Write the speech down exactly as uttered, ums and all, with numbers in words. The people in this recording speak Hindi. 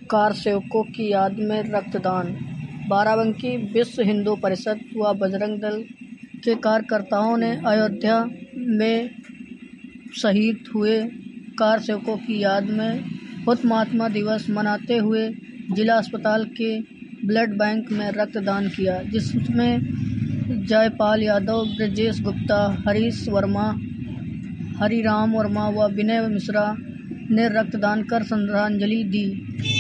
कार सेवकों की याद में रक्तदान। बाराबंकी विश्व हिंदू परिषद व बजरंग दल के कार्यकर्ताओं ने अयोध्या में शहीद हुए कार सेवकों की याद में हुत महात्मा दिवस मनाते हुए जिला अस्पताल के ब्लड बैंक में रक्तदान किया, जिसमें जयपाल यादव, ब्रजेश गुप्ता, हरीश वर्मा, हरिराम वर्मा व विनय मिश्रा ने रक्तदान कर श्रद्धांजलि दी।